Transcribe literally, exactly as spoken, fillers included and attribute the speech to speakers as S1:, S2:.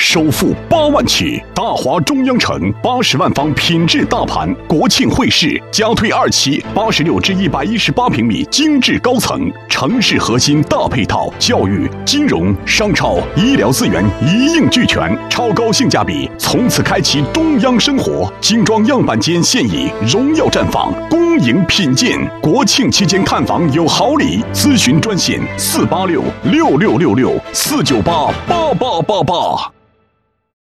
S1: 首付八万起，大华中央城八十万方品质大盘，国庆汇市加推二期，八十六至一百一十八平米精致高层，城市核心大配套，教育、金融、商超、医疗资源一应俱全，超高性价比，从此开启中央生活。精装样板间现已荣耀绽放，恭迎品鉴。国庆期间看房有好礼，咨询专线四八六六六六六四九八八八八八。